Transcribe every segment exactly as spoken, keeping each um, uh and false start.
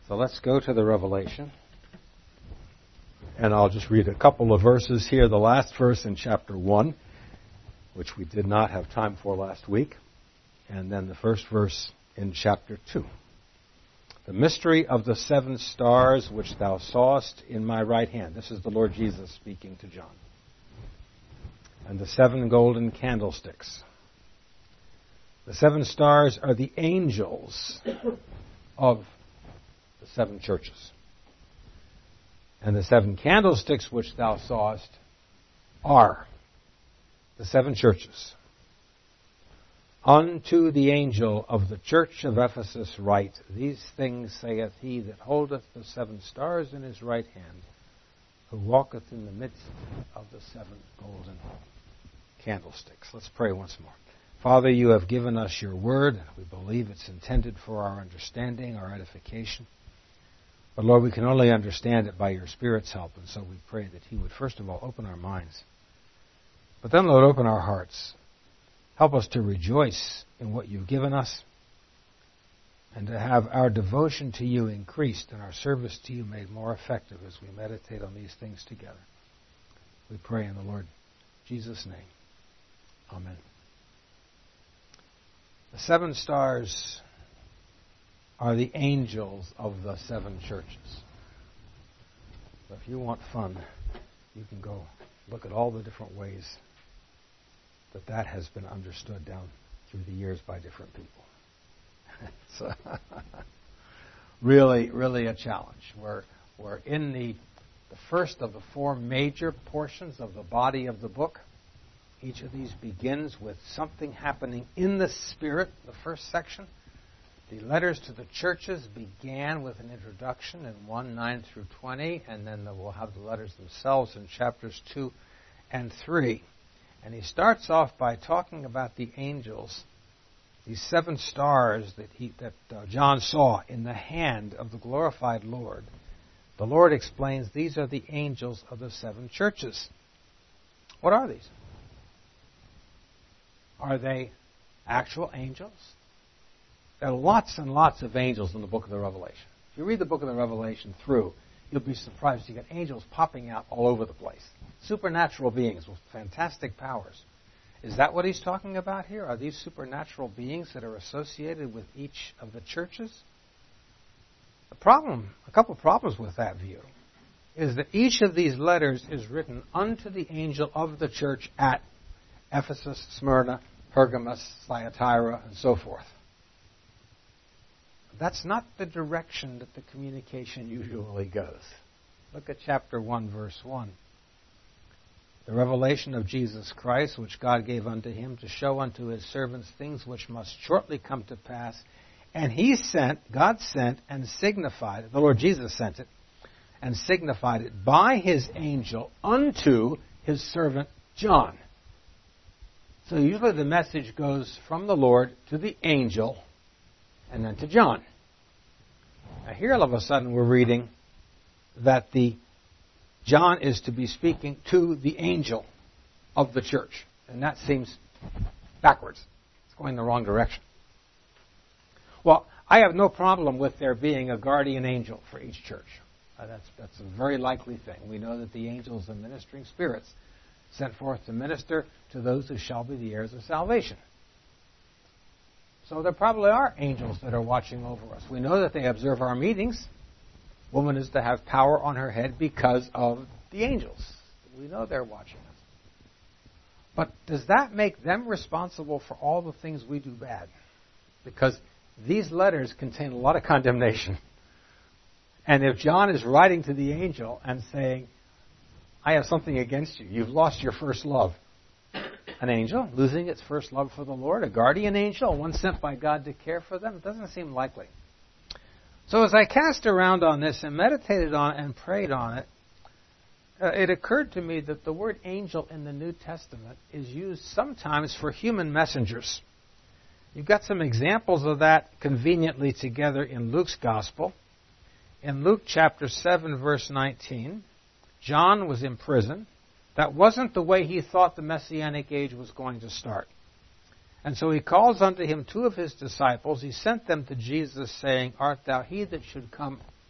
So let's go to the Revelation. And I'll just read a couple of verses here. The last verse in chapter one, which we did not have time for last week. And then the first verse in chapter two. The mystery of the seven stars which thou sawest in my right hand. This is the Lord Jesus speaking to John. And the seven golden candlesticks. The seven stars are the angels of the seven churches. And the seven candlesticks which thou sawest are the seven churches. Unto the angel of the church of Ephesus write, These things saith he that holdeth the seven stars in his right hand, who walketh in the midst of the seven golden candlesticks. Let's pray once more. Father, you have given us your word. We believe it's intended for our understanding, our edification. But Lord, we can only understand it by your Spirit's help, and so we pray that he would first of all open our minds. But then, Lord, open our hearts. Help us to rejoice in what you've given us and to have our devotion to you increased and our service to you made more effective as we meditate on these things together. We pray in the Lord Jesus' name. Amen. The seven stars are the angels of the seven churches. So if you want fun, you can go look at all the different ways that that has been understood down through the years by different people. It's uh, really, really a challenge. We're, we're in the, the first of the four major portions of the body of the book. Each of these begins with something happening in the Spirit, the first section. The letters to the churches began with an introduction in one, nine through twenty, and then we'll have the letters themselves in chapters two and three. And he starts off by talking about the angels, these seven stars that, he, that uh, John saw in the hand of the glorified Lord. The Lord explains these are the angels of the seven churches. What are these? Are they actual angels? There are lots and lots of angels in the book of the Revelation. If you read the book of the Revelation through, you'll be surprised. You get angels popping out all over the place. Supernatural beings with fantastic powers. Is that what he's talking about here? Are these supernatural beings that are associated with each of the churches? The problem, a couple of problems with that view, is that each of these letters is written unto the angel of the church at Ephesus, Smyrna, Pergamos, Thyatira, and so forth. That's not the direction that the communication usually goes. Look at chapter one, verse one. The revelation of Jesus Christ, which God gave unto him to show unto his servants things which must shortly come to pass. And he sent, God sent and signified it, the Lord Jesus sent it, and signified it by his angel unto his servant John. So usually the message goes from the Lord to the angel and then to John. Now here all of a sudden we're reading that the John is to be speaking to the angel of the church. And that seems backwards. It's going the wrong direction. Well, I have no problem with there being a guardian angel for each church. Uh, that's, that's a very likely thing. We know that the angels are ministering spirits sent forth to minister to those who shall be the heirs of salvation. So there probably are angels that are watching over us. We know that they observe our meetings. Woman is to have power on her head because of the angels. We know they're watching us. But does that make them responsible for all the things we do bad? Because these letters contain a lot of condemnation. And if John is writing to the angel and saying, I have something against you. You've lost your first love. An angel losing its first love for the Lord, a guardian angel, one sent by God to care for them, it doesn't seem likely. So as I cast around on this and meditated on it and prayed on it, uh, it occurred to me that the word angel in the New Testament is used sometimes for human messengers. You've got some examples of that conveniently together in Luke's Gospel. In Luke chapter seven, verse nineteen, John was in prison. That wasn't the way he thought the Messianic age was going to start. And so he calls unto him two of his disciples. He sent them to Jesus, saying, Art thou he that should come,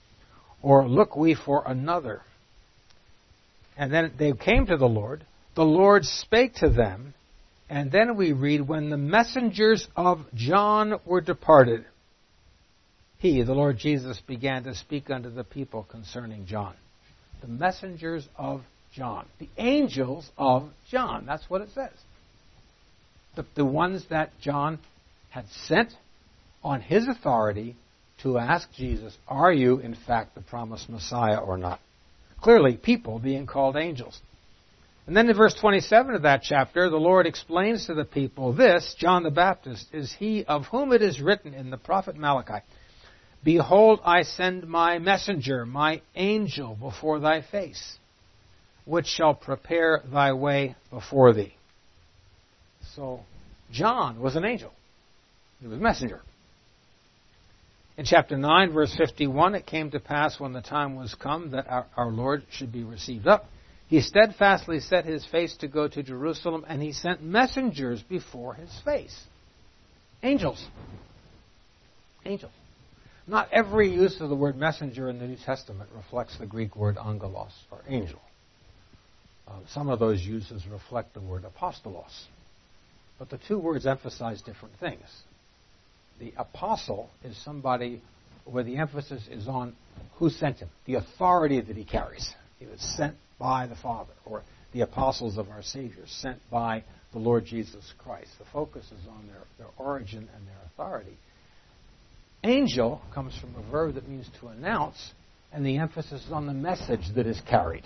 Or look we for another? And then they came to the Lord. The Lord spake to them. And then we read, when the messengers of John were departed, he, the Lord Jesus, began to speak unto the people concerning John. The messengers of John. The angels of John. That's what it says. The, the ones that John had sent on his authority to ask Jesus, are you in fact the promised Messiah or not? Clearly, people being called angels. And then in verse twenty-seven of that chapter, the Lord explains to the people, this, John the Baptist, is he of whom it is written in the prophet Malachi, behold, I send my messenger, my angel, before thy face, which shall prepare thy way before thee. So, John was an angel. He was a messenger. In chapter nine, verse fifty-one, it came to pass when the time was come that our, our Lord should be received up, he steadfastly set his face to go to Jerusalem, and he sent messengers before his face. Angels. Angels. Not every use of the word messenger in the New Testament reflects the Greek word angelos, or angel. Uh, some of those uses reflect the word apostolos. But the two words emphasize different things. The apostle is somebody where the emphasis is on who sent him, the authority that he carries. He was sent by the Father, or the apostles of our Savior, sent by the Lord Jesus Christ. The focus is on their, their origin and their authority. Angel comes from a verb that means to announce, and the emphasis is on the message that is carried.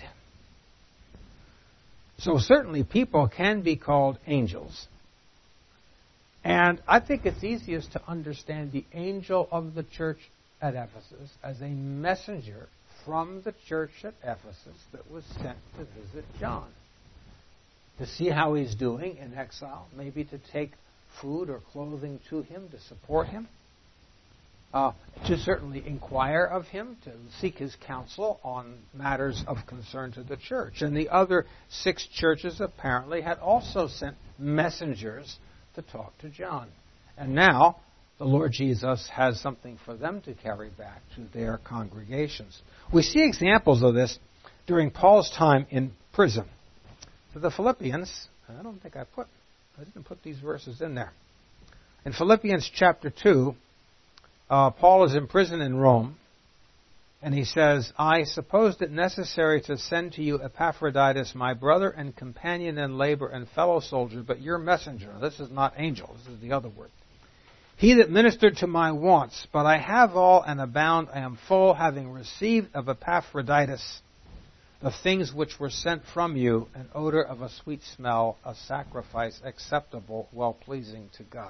So certainly people can be called angels. And I think it's easiest to understand the angel of the church at Ephesus as a messenger from the church at Ephesus that was sent to visit John, to see how he's doing in exile, maybe to take food or clothing to him to support him, uh, to certainly inquire of him, to seek his counsel on matters of concern to the church. And the other six churches apparently had also sent messengers to talk to John. And now the Lord Jesus has something for them to carry back to their congregations. We see examples of this during Paul's time in prison. To the Philippians, I don't think I put, I didn't put these verses in there. In Philippians chapter two, uh, Paul is in prison in Rome, and he says, I supposed it necessary to send to you Epaphroditus, my brother and companion in labor and fellow soldier, but your messenger. Now, this is not angel, this is the other word. He that ministered to my wants, but I have all and abound, I am full, having received of Epaphroditus the things which were sent from you, an odor of a sweet smell, a sacrifice acceptable, well-pleasing to God.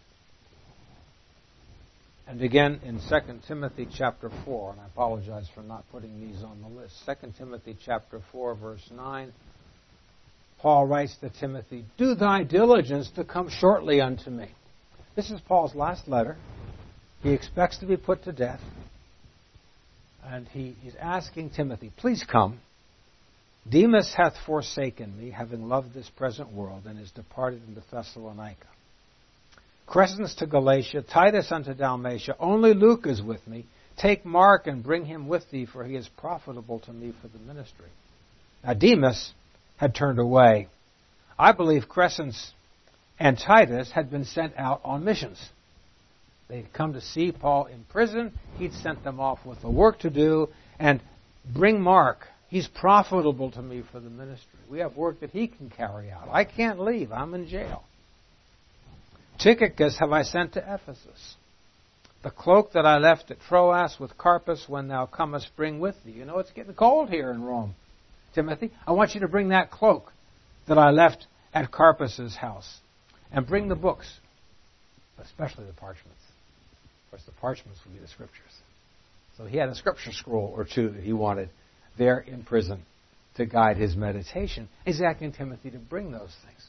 And again in Second Timothy chapter four, and I apologize for not putting these on the list. Second Timothy chapter four, verse nine, Paul writes to Timothy, do thy diligence to come shortly unto me. This is Paul's last letter. He expects to be put to death. And he is asking Timothy, please come. Demas hath forsaken me, having loved this present world, and is departed into Thessalonica. Crescens to Galatia, Titus unto Dalmatia. Only Luke is with me. Take Mark and bring him with thee, for he is profitable to me for the ministry. Now Demas had turned away. I believe Crescens and Titus had been sent out on missions. They had come to see Paul in prison. He'd sent them off with the work to do. And bring Mark. He's profitable to me for the ministry. We have work that he can carry out. I can't leave. I'm in jail. Tychicus have I sent to Ephesus. The cloak that I left at Troas with Carpus, when thou comest, bring with thee. You know, it's getting cold here in Rome, Timothy. I want you to bring that cloak that I left at Carpus's house. And bring the books, especially the parchments. Of course, the parchments would be the scriptures. So he had a scripture scroll or two that he wanted there in prison to guide his meditation. He's asking Timothy to bring those things.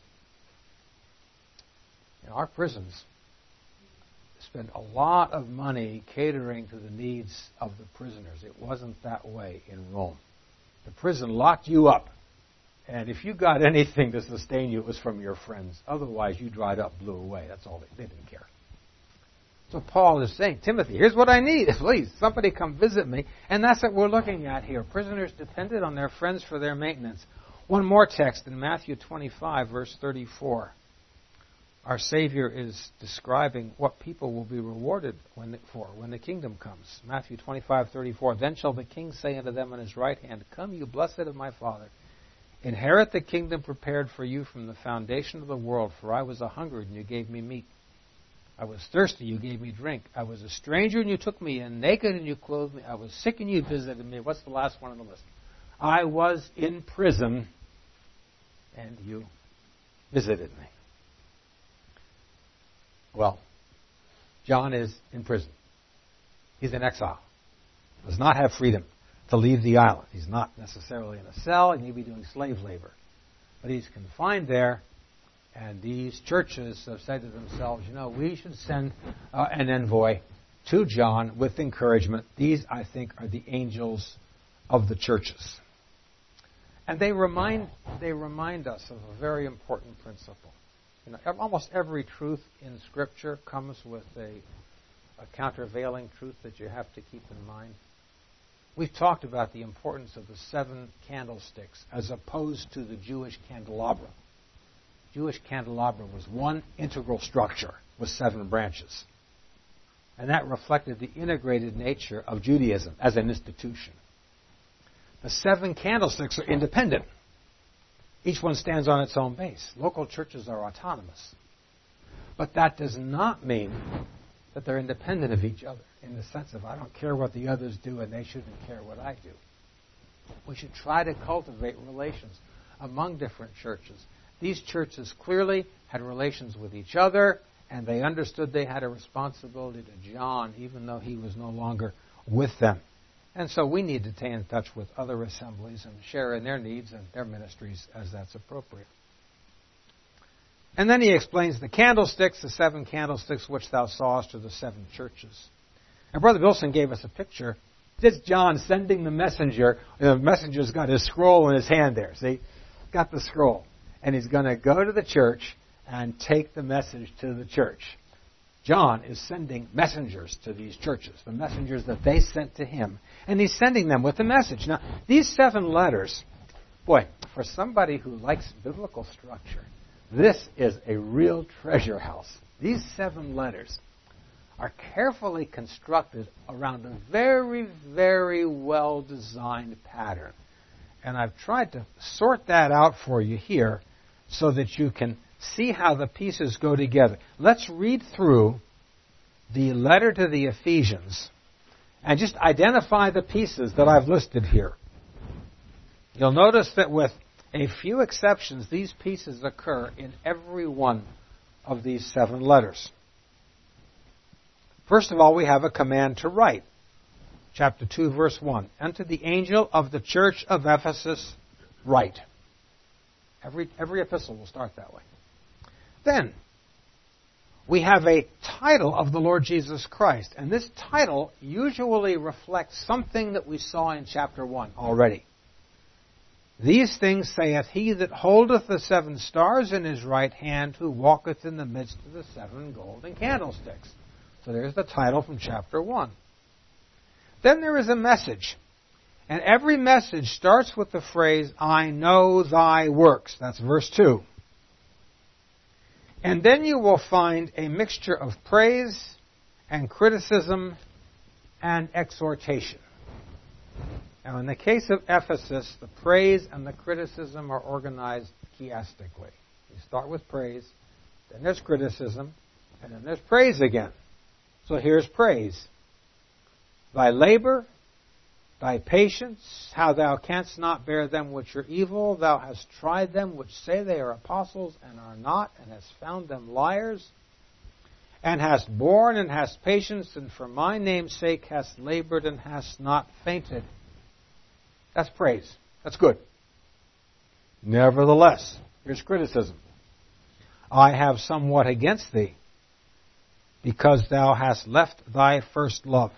In our prisons, spend a lot of money catering to the needs of the prisoners. It wasn't that way in Rome. The prison locked you up. And if you got anything to sustain you, it was from your friends. Otherwise, you dried up, blew away. That's all. They, they didn't care. So Paul is saying, Timothy, here's what I need. Please, somebody come visit me. And that's what we're looking at here. Prisoners depended on their friends for their maintenance. One more text in Matthew twenty-five, verse thirty-four. Our Savior is describing what people will be rewarded when the, for when the kingdom comes. Matthew twenty-five, thirty-four. Then shall the king say unto them on his right hand, Come, you blessed of my Father, inherit the kingdom prepared for you from the foundation of the world. For I was a hungered, and you gave me meat. I was thirsty, you gave me drink. I was a stranger, and you took me in. Naked, and you clothed me. I was sick, and you visited me. What's the last one on the list? I was in prison, and you visited me. Well, John is in prison. He's in exile. Does not have freedom to leave the island. He's not necessarily in a cell. He may be doing slave labor. But he's confined there. And these churches have said to themselves, you know, we should send uh, an envoy to John with encouragement. These, I think, are the angels of the churches. And they remind they remind us of a very important principle. You know, almost every truth in Scripture comes with a, a countervailing truth that you have to keep in mind. We've talked about the importance of the seven candlesticks as opposed to the Jewish candelabra. Jewish candelabra was one integral structure with seven branches. And that reflected the integrated nature of Judaism as an institution. The seven candlesticks are independent. Each one stands on its own base. Local churches are autonomous. But that does not mean that they're independent of each other in the sense of I don't care what the others do and they shouldn't care what I do. We should try to cultivate relations among different churches. These churches clearly had relations with each other, and they understood they had a responsibility to John, even though he was no longer with them. And so we need to stay in touch with other assemblies and share in their needs and their ministries as that's appropriate. And then he explains the candlesticks, the seven candlesticks which thou sawest are the seven churches. And Brother Wilson gave us a picture. This John sending the messenger. The messenger's got his scroll in his hand there. See? Got the scroll. And he's going to go to the church and take the message to the church. John is sending messengers to these churches, the messengers that they sent to him. And he's sending them with a message. Now, these seven letters, boy, for somebody who likes biblical structure, this is a real treasure house. These seven letters are carefully constructed around a very, very well-designed pattern. And I've tried to sort that out for you here so that you can see how the pieces go together. Let's read through the letter to the Ephesians and just identify the pieces that I've listed here. You'll notice that with a few exceptions, these pieces occur in every one of these seven letters. First of all, we have a command to write. Chapter two, verse one. Unto the angel of the church of Ephesus, write. Every, every epistle will start that way. Then, we have a title of the Lord Jesus Christ. And this title usually reflects something that we saw in chapter one already. These things saith he that holdeth the seven stars in his right hand, who walketh in the midst of the seven golden candlesticks. So there's the title from chapter one. Then there is a message. And every message starts with the phrase, I know thy works. That's verse two. And then you will find a mixture of praise and criticism and exhortation. Now, in the case of Ephesus, the praise and the criticism are organized chiastically. You start with praise, then there's criticism, and then there's praise again. So here's praise. Thy labor, thy patience, how thou canst not bear them which are evil, thou hast tried them which say they are apostles and are not, and hast found them liars, and hast borne and hast patience, and for my name's sake hast labored and hast not fainted. That's praise. That's good. Nevertheless, here's criticism. I have somewhat against thee, because thou hast left thy first love.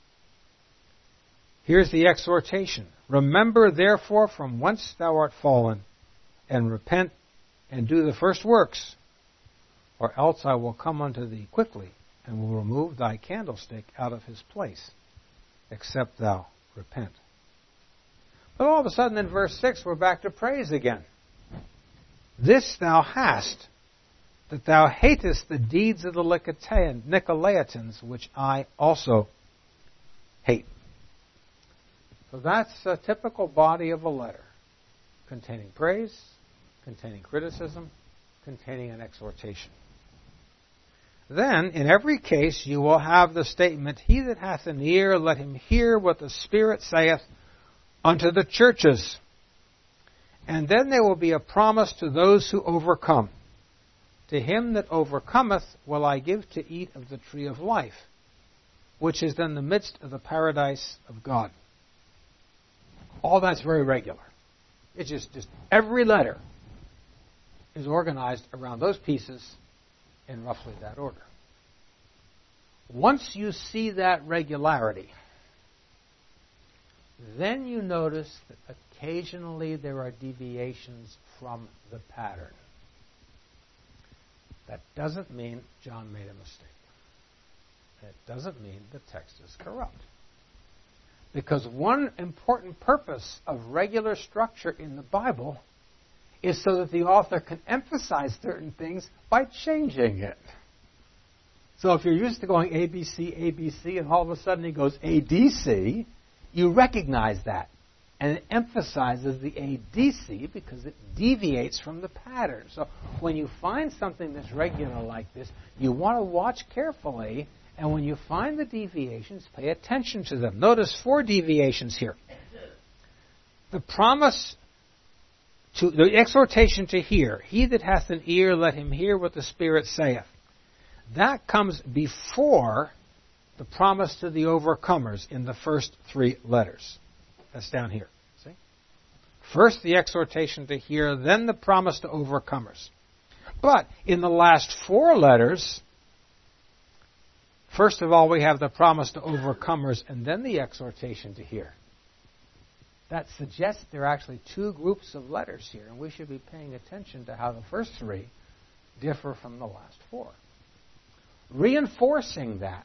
Here's the exhortation. Remember therefore from whence thou art fallen, and repent, and do the first works, or else I will come unto thee quickly, and will remove thy candlestick out of his place, except thou repent. But all of a sudden in verse six, we're back to praise again. This thou hast, that thou hatest the deeds of the Nicolaitans, which I also hate. So that's a typical body of a letter, containing praise, containing criticism, containing an exhortation. Then, in every case, you will have the statement, He that hath an ear, let him hear what the Spirit saith unto the churches. And then there will be a promise to those who overcome. To him that overcometh will I give to eat of the tree of life, which is in the midst of the paradise of God. All that's very regular. It's just, just every letter is organized around those pieces in roughly that order. Once you see that regularity, then you notice that occasionally there are deviations from the pattern. That doesn't mean John made a mistake. It doesn't mean the text is corrupt. Because one important purpose of regular structure in the Bible is so that the author can emphasize certain things by changing it. So if you're used to going A B C, A B C, and all of a sudden he goes A D C, you recognize that. And it emphasizes the A D C because it deviates from the pattern. So when you find something that's regular like this, you want to watch carefully, and when you find the deviations, pay attention to them. Notice four deviations here. The promise to the exhortation to hear, he that hath an ear, let him hear what the Spirit saith. That comes before the promise to the overcomers in the first three letters. That's down here. See? First the exhortation to hear, then the promise to overcomers. But in the last four letters, first of all we have the promise to overcomers and then the exhortation to hear. That suggests there are actually two groups of letters here, and we should be paying attention to how the first three differ from the last four. Reinforcing that,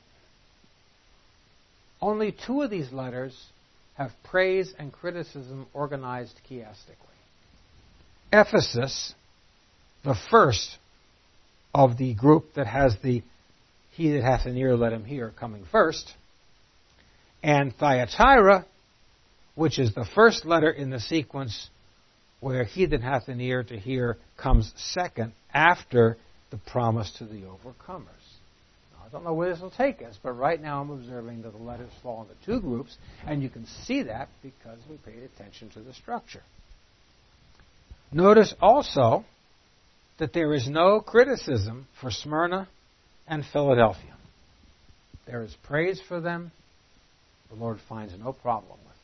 only two of these letters have praise and criticism organized chiastically. Ephesus, the first of the group that has the he that hath an ear, let him hear, coming first, and Thyatira, which is the first letter in the sequence where he that hath an ear to hear comes second after the promise to the overcomers. Now, I don't know where this will take us, but right now I'm observing that the letters fall into two groups, and you can see that because we paid attention to the structure. Notice also that there is no criticism for Smyrna and Philadelphia. There is praise for them. The Lord finds no problem with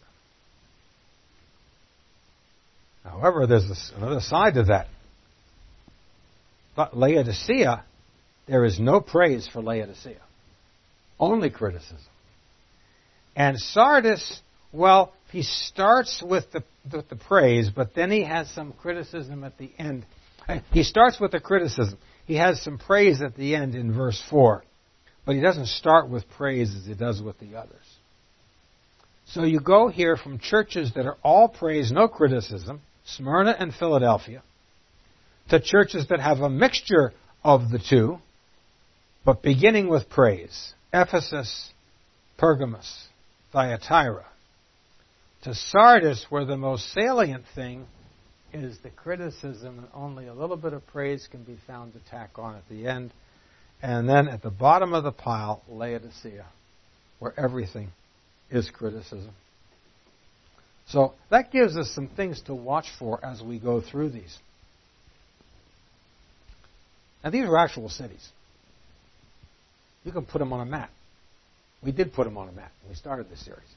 them. However, there's another side to that. But Laodicea, there is no praise for Laodicea. Only criticism. And Sardis, well, he starts with the, with the praise, but then he has some criticism at the end. He starts with the criticism. He has some praise at the end in verse four. But he doesn't start with praise as he does with the others. So you go here from churches that are all praise, no criticism, Smyrna and Philadelphia, to churches that have a mixture of the two, but beginning with praise. Ephesus, Pergamos, Thyatira. To Sardis, where the most salient thing is the criticism, and only a little bit of praise can be found to tack on at the end. And then at the bottom of the pile, Laodicea, where everything is criticism. So that gives us some things to watch for as we go through these. Now these are actual cities. You can put them on a map. We did put them on a map when we started this series.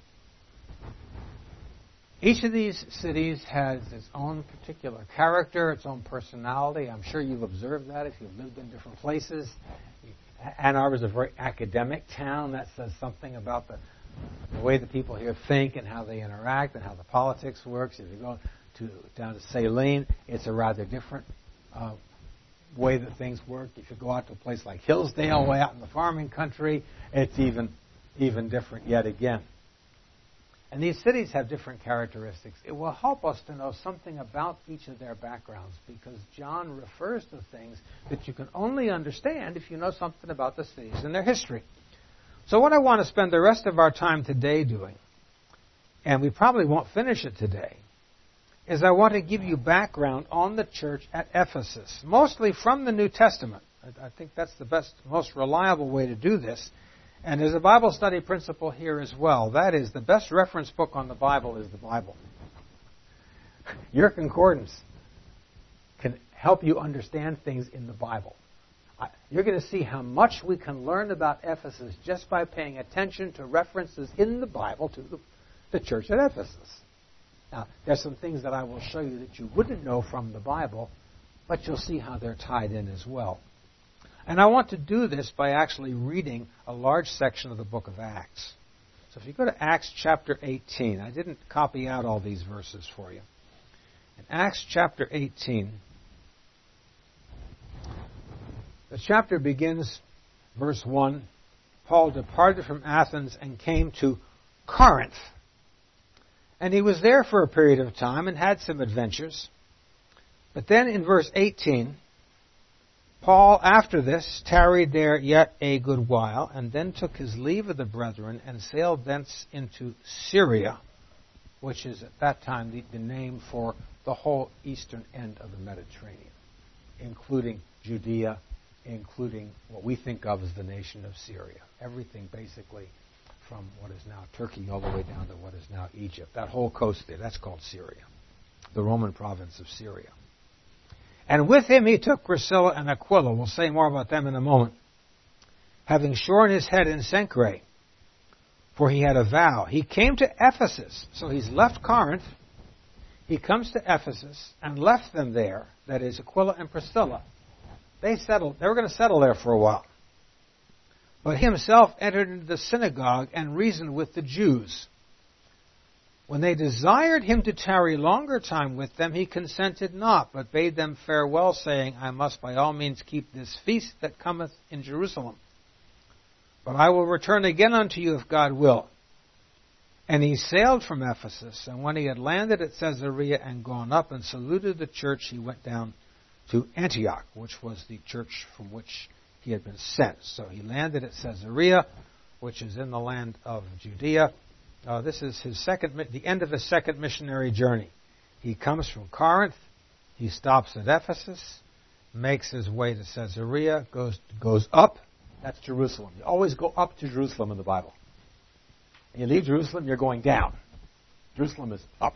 Each of these cities has its own particular character, its own personality. I'm sure you've observed that if you've lived in different places. Ann Arbor is a very academic town. That says something about the, the way the people here think and how they interact and how the politics works. If you go to down to Saline, it's a rather different uh, way that things work. If you go out to a place like Hillsdale, way out in the farming country, it's even, even different yet again. And these cities have different characteristics. It will help us to know something about each of their backgrounds, because John refers to things that you can only understand if you know something about the cities and their history. So what I want to spend the rest of our time today doing, and we probably won't finish it today, is I want to give you background on the church at Ephesus, mostly from the New Testament. I think that's the best, most reliable way to do this. And there's a Bible study principle here as well. That is, the best reference book on the Bible is the Bible. Your concordance can help you understand things in the Bible. You're going to see how much we can learn about Ephesus just by paying attention to references in the Bible to the, the church at Ephesus. Now, there's some things that I will show you that you wouldn't know from the Bible, but you'll see how they're tied in as well. And I want to do this by actually reading a large section of the book of Acts. So if you go to Acts chapter eighteen, I didn't copy out all these verses for you. In Acts chapter eighteen, the chapter begins, verse one, Paul departed from Athens and came to Corinth. And he was there for a period of time and had some adventures. But then in verse eighteen, Paul, after this, tarried there yet a good while, and then took his leave of the brethren, and sailed thence into Syria, which is at that time the, the name for the whole eastern end of the Mediterranean, including Judea, including what we think of as the nation of Syria. Everything basically from what is now Turkey all the way down to what is now Egypt. That whole coast there, that's called Syria, the Roman province of Syria. And with him he took Priscilla and Aquila. We'll say more about them in a moment. Having shorn his head in Cenchreae, for he had a vow. He came to Ephesus. So he's left Corinth. He comes to Ephesus and left them there. That is, Aquila and Priscilla. They settled. They were going to settle there for a while. But he himself entered into the synagogue and reasoned with the Jews. When they desired him to tarry longer time with them, he consented not, but bade them farewell, saying, I must by all means keep this feast that cometh in Jerusalem. But I will return again unto you if God will. And he sailed from Ephesus, and when he had landed at Caesarea and gone up and saluted the church, he went down to Antioch, which was the church from which he had been sent. So he landed at Caesarea, which is in the land of Judea. Uh, this is his second, the end of his second missionary journey. He comes from Corinth, he stops at Ephesus, makes his way to Caesarea, goes goes up. That's Jerusalem. You always go up to Jerusalem in the Bible. When you leave Jerusalem, you're going down. Jerusalem is up.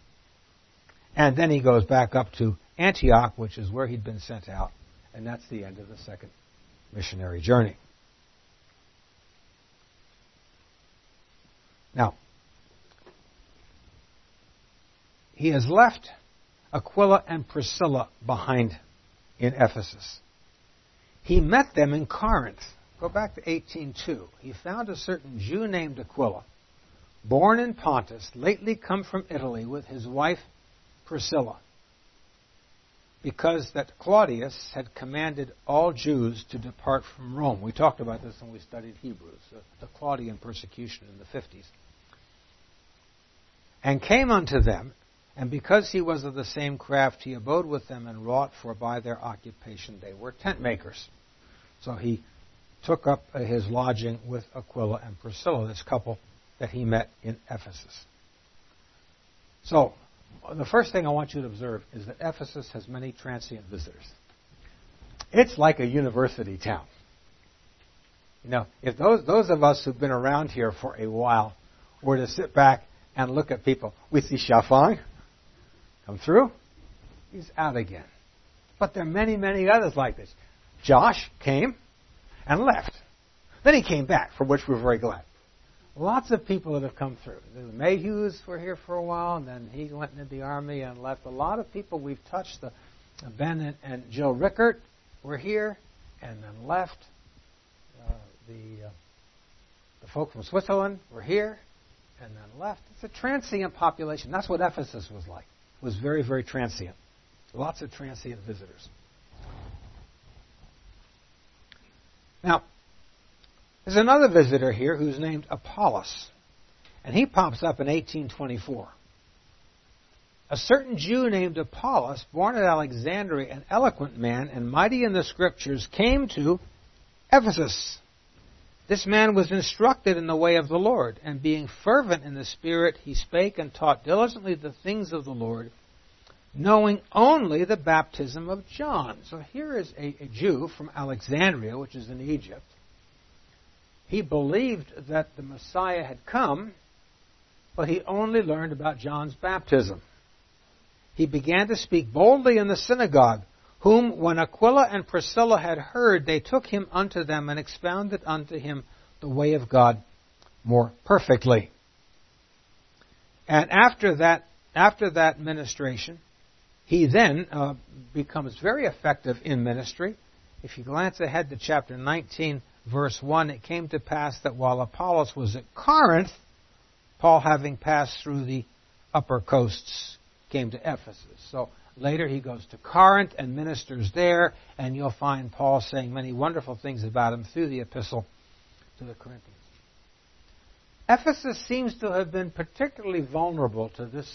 And then he goes back up to Antioch, which is where he'd been sent out, and that's the end of the second missionary journey. Now, he has left Aquila and Priscilla behind in Ephesus. He met them in Corinth. Go back to eighteen two. He found a certain Jew named Aquila, born in Pontus, lately come from Italy with his wife Priscilla, because that Claudius had commanded all Jews to depart from Rome. We talked about this when we studied Hebrews, the Claudian persecution in the fifties. And came unto them, and because he was of the same craft, he abode with them and wrought, for by their occupation they were tent makers. So he took up his lodging with Aquila and Priscilla, this couple that he met in Ephesus. So, the first thing I want you to observe is that Ephesus has many transient visitors. It's like a university town. You know, if those those of us who've been around here for a while were to sit back and look at people, we see Shafang come through, he's out again. But there are many, many others like this. Josh came and left. Then he came back, for which we're very glad. Lots of people that have come through. The Mayhews were here for a while, and then he went into the army and left. A lot of people we've touched. The, Ben and, and Jill Rickert were here and then left. Uh, the, uh, the folk from Switzerland were here and then left. It's a transient population. That's what Ephesus was like. It was very, very transient. Lots of transient visitors. Now, there's another visitor here who's named Apollos, and he pops up in eighteen twenty-four. A certain Jew named Apollos, born at Alexandria, an eloquent man and mighty in the Scriptures, came to Ephesus. This man was instructed in the way of the Lord, and being fervent in the Spirit, he spake and taught diligently the things of the Lord, knowing only the baptism of John. So here is a, a Jew from Alexandria, which is in Egypt. He believed that the Messiah had come, but he only learned about John's baptism. He began to speak boldly in the synagogue, whom, when Aquila and Priscilla had heard, they took him unto them and expounded unto him the way of God more perfectly. And after that, after that ministration, he then uh, becomes very effective in ministry. If you glance ahead to chapter nineteen, verse one, it came to pass that while Apollos was at Corinth, Paul, having passed through the upper coasts, came to Ephesus. So later he goes to Corinth and ministers there, and you'll find Paul saying many wonderful things about him through the epistle to the Corinthians. Ephesus seems to have been particularly vulnerable to this,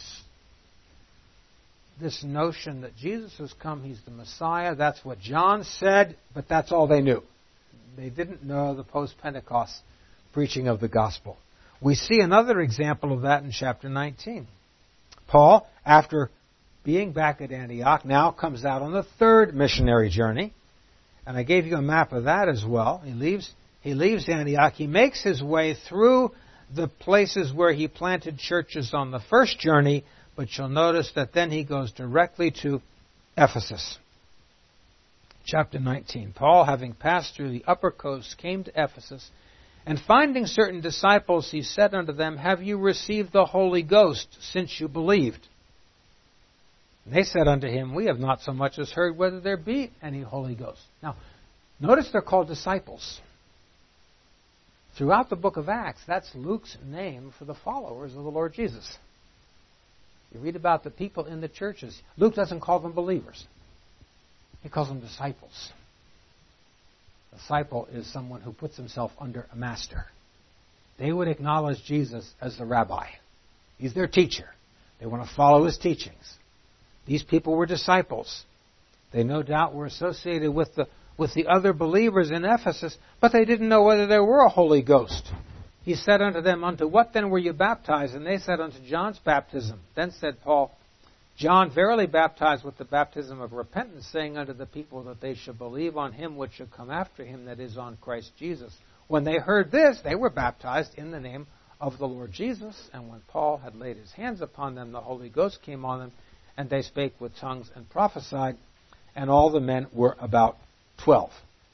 this notion that Jesus has come, he's the Messiah. That's what John said, but that's all they knew. They didn't know the post-Pentecost preaching of the gospel. We see another example of that in chapter nineteen. Paul, after being back at Antioch, now comes out on the third missionary journey. And I gave you a map of that as well. He leaves, he leaves Antioch. He makes his way through the places where he planted churches on the first journey, but you'll notice that then he goes directly to Ephesus. Chapter nineteen. Paul, having passed through the upper coast, came to Ephesus, and finding certain disciples, he said unto them, Have you received the Holy Ghost since you believed? And they said unto him, We have not so much as heard whether there be any Holy Ghost. Now, notice they're called disciples. Throughout the book of Acts, that's Luke's name for the followers of the Lord Jesus. You read about the people in the churches. Luke doesn't call them believers. He calls them disciples. A disciple is someone who puts himself under a master. They would acknowledge Jesus as the rabbi. He's their teacher. They want to follow his teachings. These people were disciples. They no doubt were associated with the, with the other believers in Ephesus, but they didn't know whether there were a Holy Ghost. He said unto them, Unto what then were you baptized? And they said, Unto John's baptism. Then said Paul, John verily baptized with the baptism of repentance, saying unto the people that they should believe on him which should come after him, that is, on Christ Jesus. When they heard this, they were baptized in the name of the Lord Jesus. And when Paul had laid his hands upon them, the Holy Ghost came on them, and they spake with tongues and prophesied, and all the men were about twelve.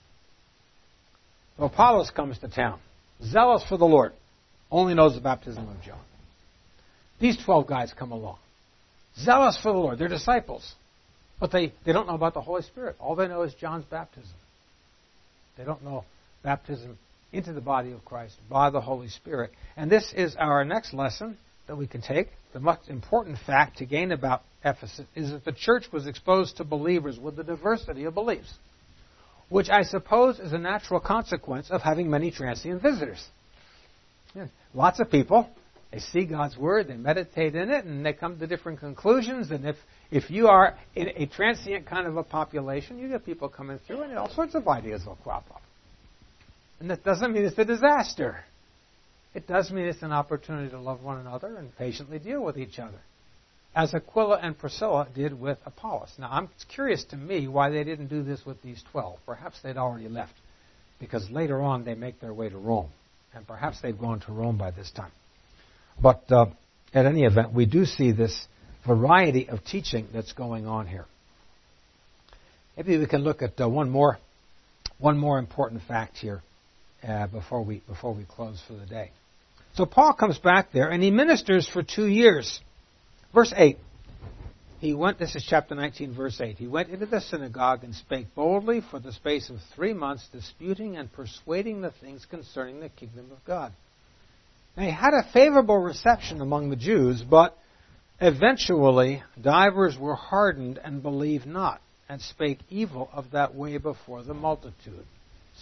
So Apollos comes to town, zealous for the Lord, only knows the baptism of John. These twelve guys come along, zealous for the Lord. They're disciples, but they, they don't know about the Holy Spirit. All they know is John's baptism. They don't know baptism into the body of Christ by the Holy Spirit. And this is our next lesson that we can take. The most important fact to gain about Ephesus is that the church was exposed to believers with a diversity of beliefs, which I suppose is a natural consequence of having many transient visitors. Yeah, lots of people, they see God's Word, they meditate in it, and they come to different conclusions. And if, if you are in a transient kind of a population, you get people coming through and all sorts of ideas will crop up. And that doesn't mean it's a disaster. It does mean it's an opportunity to love one another and patiently deal with each other, as Aquila and Priscilla did with Apollos. Now, I'm, it's curious to me why they didn't do this with these twelve. Perhaps they'd already left, because later on they make their way to Rome, and perhaps they've gone to Rome by this time. But uh, at any event, we do see this variety of teaching that's going on here. Maybe we can look at uh, one more, one more important fact here uh, before we before we close for the day. So Paul comes back there and he ministers for two years. Verse eight. He went, this is chapter nineteen, verse eight. He went into the synagogue and spake boldly for the space of three months, disputing and persuading the things concerning the kingdom of God. Now, he had a favorable reception among the Jews, but eventually divers were hardened and believed not, and spake evil of that way before the multitude.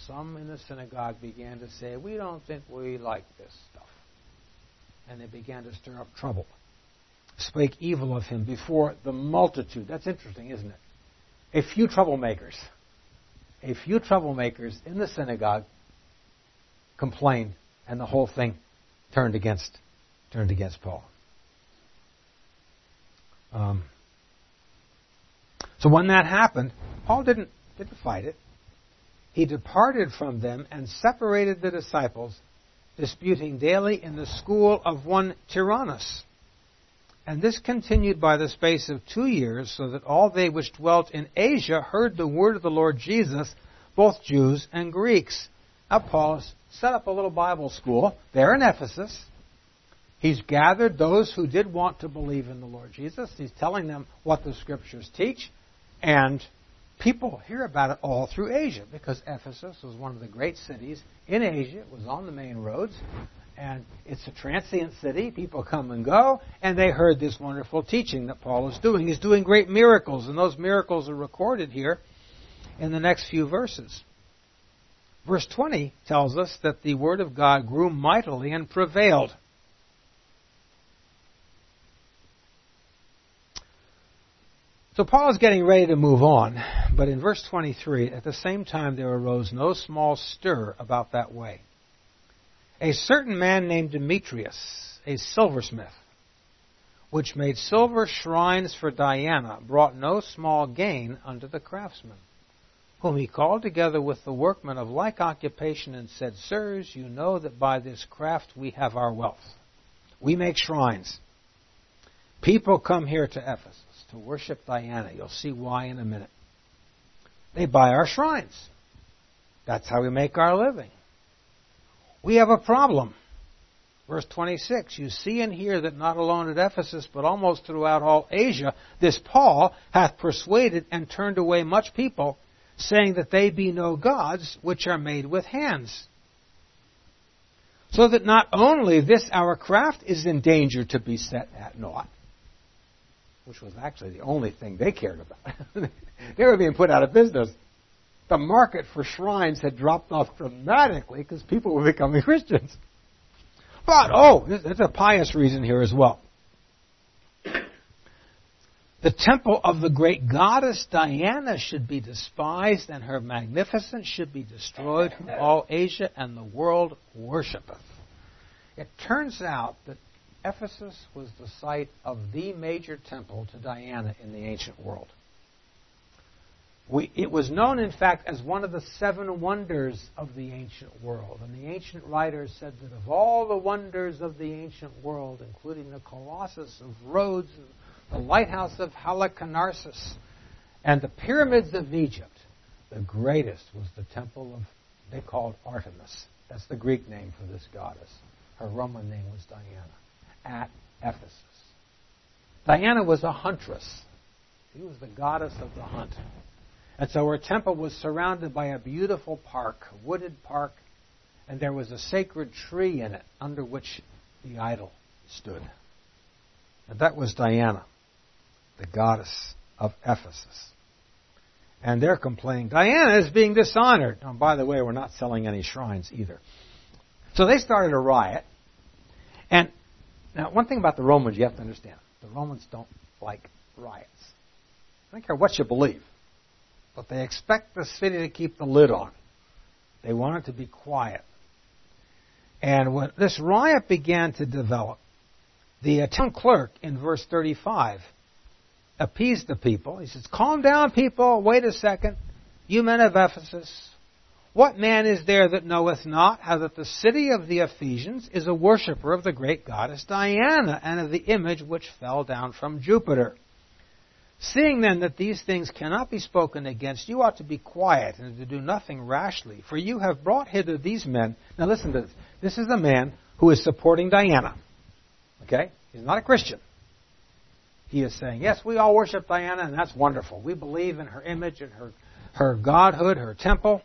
some in the synagogue began to say, we don't think we like this stuff. And they began to stir up trouble. Spake evil of him before the multitude. That's interesting, isn't it? A few troublemakers. A few troublemakers in the synagogue complained, and the whole thing turned against turned against Paul. Um, so when that happened, Paul didn't didn't fight it. He departed from them and separated the disciples, disputing daily in the school of one Tyrannus. And this continued by the space of two years, so that all they which dwelt in Asia heard the word of the Lord Jesus, both Jews and Greeks. Now Paul has set up a little Bible school there in Ephesus. He's gathered those who did want to believe in the Lord Jesus. He's telling them what the Scriptures teach. And people hear about it all through Asia, because Ephesus was one of the great cities in Asia. It was on the main roads. And it's a transient city. People come and go. And they heard this wonderful teaching that Paul is doing. He's doing great miracles. And those miracles are recorded here in the next few verses. Verse twenty tells us that the word of God grew mightily and prevailed. So Paul is getting ready to move on, but in verse twenty-three, at the same time there arose no small stir about that way. A certain man named Demetrius, a silversmith, which made silver shrines for Diana, brought no small gain unto the craftsmen, whom he called together with the workmen of like occupation and said, Sirs, you know that by this craft we have our wealth. We make shrines. People come here to Ephesus to worship Diana. You'll see why in a minute. They buy our shrines. That's how we make our living. We have a problem. Verse twenty-six, you see and hear that not alone at Ephesus, but almost throughout all Asia, this Paul hath persuaded and turned away much people, saying that they be no gods which are made with hands. So that not only this our craft is in danger to be set at naught, which was actually the only thing they cared about. They were being put out of business. The market for shrines had dropped off dramatically because people were becoming Christians. But, oh, there's a pious reason here as well. The temple of the great goddess Diana should be despised, and her magnificence should be destroyed, whom all Asia and the world worshipeth. It turns out that Ephesus was the site of the major temple to Diana in the ancient world. We, it was known, in fact, as one of the seven wonders of the ancient world. And the ancient writers said that of all the wonders of the ancient world, including the Colossus of Rhodes, the lighthouse of Halicarnassus, and the pyramids of Egypt, the greatest was the temple of, they called Artemis. That's the Greek name for this goddess. Her Roman name was Diana, at Ephesus. Diana was a huntress. She was the goddess of the hunt. And so her temple was surrounded by a beautiful park, a wooded park, and there was a sacred tree in it under which the idol stood. And that was Diana, the goddess of Ephesus. And they're complaining, Diana is being dishonored. Oh, by the way, we're not selling any shrines either. So they started a riot. And now, one thing about the Romans you have to understand. The Romans don't like riots. I don't care what you believe. But they expect the city to keep the lid on. They want it to be quiet. And when this riot began to develop, the town clerk in verse thirty-five appeased the people. He says, calm down, people. Wait a second. You men of Ephesus, what man is there that knoweth not how that the city of the Ephesians is a worshipper of the great goddess Diana and of the image which fell down from Jupiter? Seeing then that these things cannot be spoken against, you ought to be quiet and to do nothing rashly. For you have brought hither these men. Now listen to this. This is a man who is supporting Diana. Okay? He's not a Christian. He is saying, yes, we all worship Diana, and that's wonderful. We believe in her image and her, her godhood, her temple.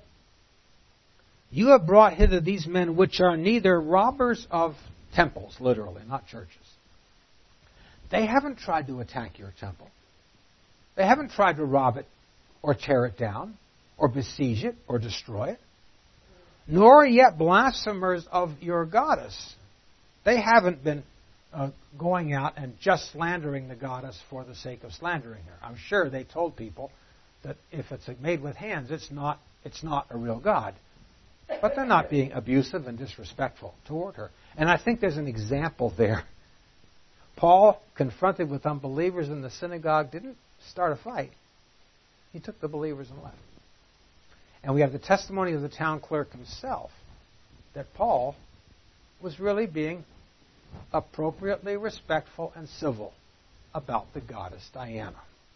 You have brought hither these men which are neither robbers of temples, literally, not churches. They haven't tried to attack your temple. They haven't tried to rob it or tear it down or besiege it or destroy it. nor yet blasphemers of your goddess. They haven't been uh, going out and just slandering the goddess for the sake of slandering her. I'm sure they told people that if it's made with hands, it's not, it's not a real god. But they're not being abusive and disrespectful toward her. And I think there's an example there. Paul, confronted with unbelievers in the synagogue, didn't start a fight. He took the believers and left. And we have the testimony of the town clerk himself that Paul was really being appropriately respectful and civil about the goddess Diana.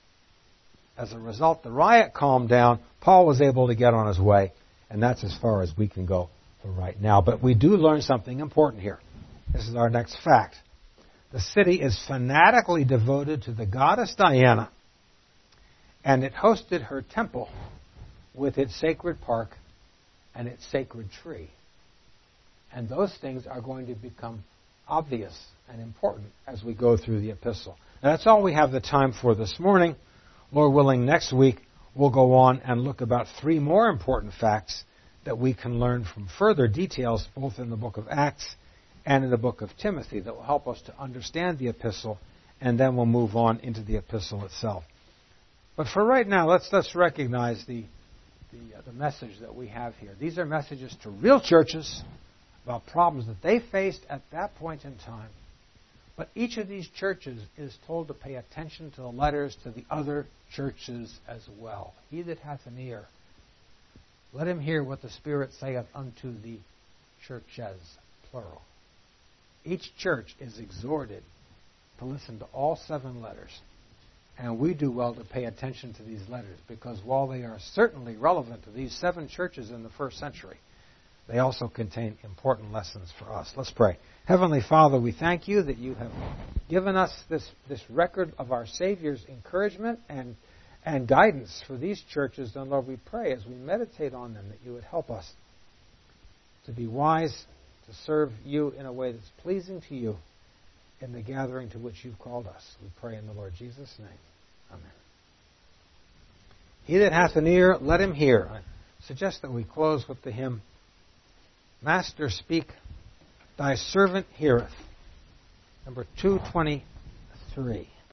As a result, the riot calmed down. Paul was able to get on his way, and that's as far as we can go for right now. But we do learn something important here. This is our next fact. The city is fanatically devoted to the goddess Diana, and it hosted her temple with its sacred park and its sacred tree. And those things are going to become obvious and important as we go through the epistle. Now, that's all we have the time for this morning. Lord willing, next week we'll go on and look about three more important facts that we can learn from further details both in the book of Acts and in the book of Timothy that will help us to understand the epistle, and then we'll move on into the epistle itself. But for right now, let's let's recognize the the, uh, the message that we have here. These are messages to real churches about problems that they faced at that point in time. But each of these churches is told to pay attention to the letters to the other churches as well. He that hath an ear, let him hear what the Spirit saith unto the churches, plural. Each church is exhorted to listen to all seven letters. And we do well to pay attention to these letters because while they are certainly relevant to these seven churches in the first century, they also contain important lessons for us. Let's pray. Heavenly Father, we thank you that you have given us this, this record of our Savior's encouragement and, and guidance for these churches. And Lord, we pray as we meditate on them that you would help us to be wise, to serve you in a way that's pleasing to you in the gathering to which you've called us. We pray in the Lord Jesus' name. Amen. He that hath an ear, let him hear. I suggest that we close with the hymn, Master, speak, thy servant heareth. Number two twenty-three.